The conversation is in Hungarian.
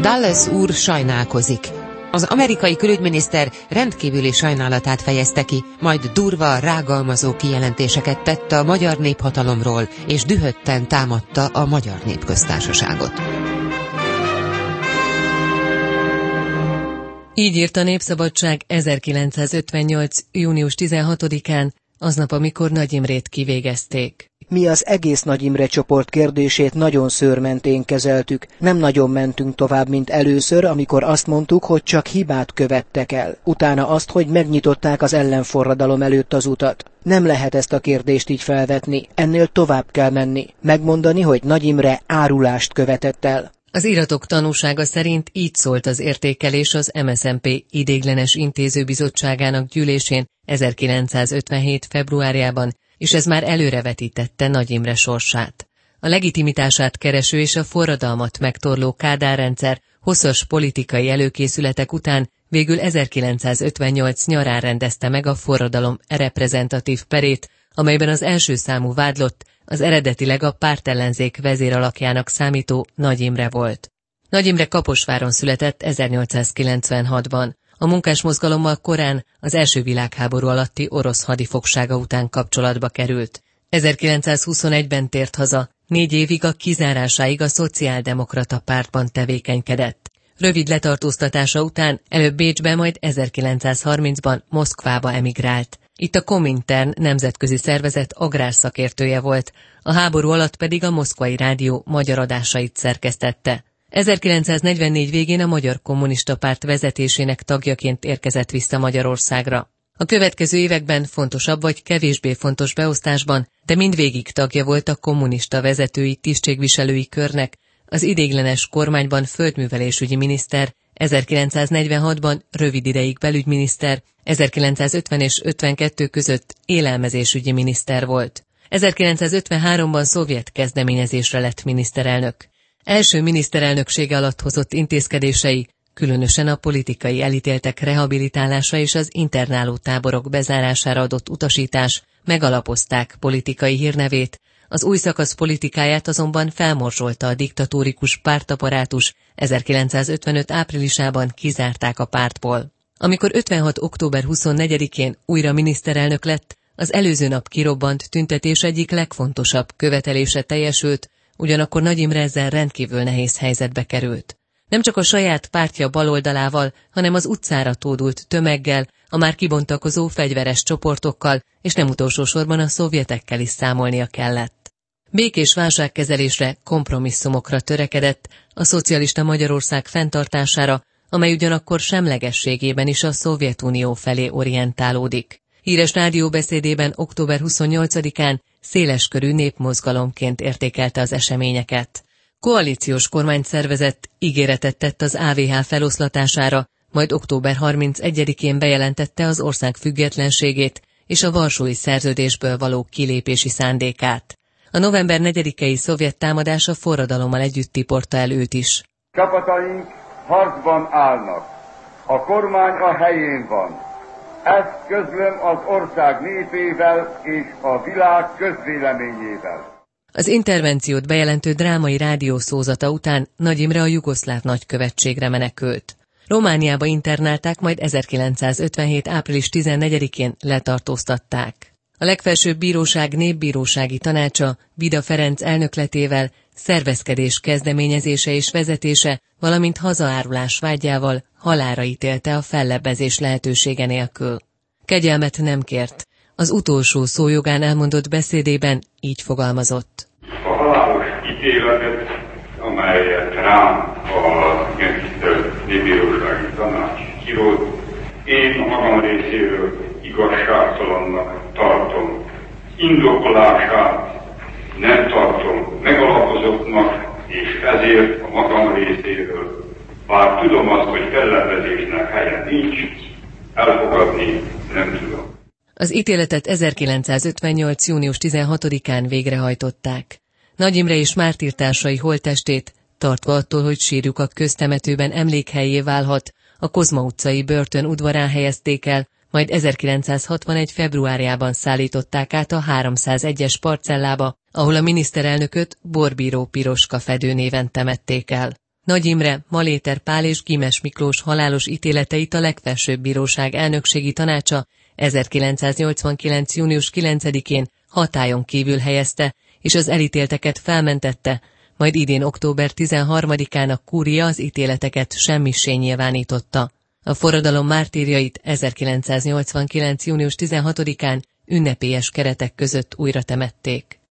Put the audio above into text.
Dulles úr sajnálkozik. Az amerikai külügyminiszter rendkívüli sajnálatát fejezte ki, majd durva, rágalmazó kijelentéseket tett a magyar néphatalomról, és dühötten támadta a Magyar Népköztársaságot. Így írt a Népszabadság 1958. június 16-án, aznap, amikor Nagy Imrét kivégezték. Mi az egész Nagy Imre csoport kérdését nagyon szőrmentén kezeltük. Nem nagyon mentünk tovább, mint először, amikor azt mondtuk, hogy csak hibát követtek el. Utána azt, hogy megnyitották az ellenforradalom előtt az utat. Nem lehet ezt a kérdést így felvetni. Ennél tovább kell menni. Megmondani, hogy Nagy Imre árulást követett el. Az iratok tanúsága szerint így szólt az értékelés az MSZNP ideiglenes intézőbizottságának gyűlésén 1957. februárjában, és ez már előrevetítette Nagy Imre sorsát. A legitimitását kereső és a forradalmat megtorló Kádár-rendszer hosszas politikai előkészületek után végül 1958 nyarán rendezte meg a forradalom reprezentatív perét, amelyben az első számú vádlott az eredetileg a pártellenzék vezéralakjának számító Nagy Imre volt. Nagy Imre Kaposváron született 1896-ban. A munkásmozgalommal korán az első világháború alatti orosz hadifogsága után kapcsolatba került. 1921-ben tért haza, 4 évig a kizárásáig a Szociáldemokrata Pártban tevékenykedett. Rövid letartóztatása után előbb Bécsbe, majd 1930-ban Moszkvába emigrált. Itt a Komintern nemzetközi szervezet agrárszakértője volt, a háború alatt pedig a Moszkvai Rádió magyar adásait szerkesztette. 1944 végén a Magyar Kommunista Párt vezetésének tagjaként érkezett vissza Magyarországra. A következő években fontosabb vagy kevésbé fontos beosztásban, de mindvégig tagja volt a kommunista vezetői tisztségviselői körnek, az ideiglenes kormányban földművelésügyi miniszter, 1946-ban rövid ideig belügyminiszter, 1950 és 52 között élelmezésügyi miniszter volt. 1953-ban szovjet kezdeményezésre lett miniszterelnök. Első miniszterelnöksége alatt hozott intézkedései, különösen a politikai elítéltek rehabilitálása és az internáló táborok bezárására adott utasítás megalapozták politikai hírnevét, az új szakasz politikáját azonban felmorzsolta a diktatórikus pártaparátus, 1955 áprilisában kizárták a pártból. Amikor 56. október 24-én újra miniszterelnök lett, az előző nap kirobbant tüntetés egyik legfontosabb követelése teljesült, ugyanakkor Nagy Imre ezzel rendkívül nehéz helyzetbe került. Nem csak a saját pártja baloldalával, hanem az utcára tódult tömeggel, a már kibontakozó fegyveres csoportokkal, és nem utolsó sorban a szovjetekkel is számolnia kellett. Békés válságkezelésre, kompromisszumokra törekedett, a szocialista Magyarország fenntartására, amely ugyanakkor semlegességében is a Szovjetunió felé orientálódik. Híres rádióbeszédében október 28-án széleskörű népmozgalomként értékelte az eseményeket. Koalíciós kormányt szervezett, ígéretet tett az AVH feloszlatására, majd október 31-én bejelentette az ország függetlenségét és a Varsói Szerződésből való kilépési szándékát. A november 4-i szovjet támadás a forradalommal együtt tiporta el őt is. Csapataink harcban állnak. A kormány a helyén van. Ezt közlöm az ország népével és a világ közvéleményével. Az intervenciót bejelentő drámai rádiószózata után Nagy Imre a jugoszláv nagykövetségre menekült. Romániába internálták, majd 1957. április 14-én letartóztatták. A legfelsőbb bíróság népbírósági tanácsa Vida Ferenc elnökletével szervezkedés kezdeményezése és vezetése, valamint hazaárulás vágyával halálra ítélte a fellebbezés lehetősége nélkül. Kegyelmet nem kért. Az utolsó szójogán elmondott beszédében így fogalmazott. A halálos ítéletet, amelyet rám a megtisztelt népbírósági tanács kirótt, én a magam részéről igazságtalannak tartom. Indokolását nem tartom megalapozottnak, és ezért a magam részéről, bár tudom azt, hogy fellebbezésnek helye nincs, elfogadni nem tudom. Az ítéletet 1958. június 16-án végrehajtották. Nagy Imre és mártírtársai holttestét, tartva attól, hogy sírjukat köztemetőben emlékhelyé válhat, a Kozma utcai börtön udvarán helyezték el, majd 1961. februárjában szállították át a 301-es parcellába, ahol a miniszterelnököt Borbíró Piroska Fedő néven temették el. Nagy Imre, Maléter Pál és Gimes Miklós halálos ítéleteit a legfelsőbb bíróság elnökségi tanácsa 1989. június 9-én hatályon kívül helyezte, és az elítélteket felmentette, majd idén október 13-án a kúria az ítéleteket semmissé nyilvánította. A forradalom mártírjait 1989. június 16-án ünnepélyes keretek között újra temették.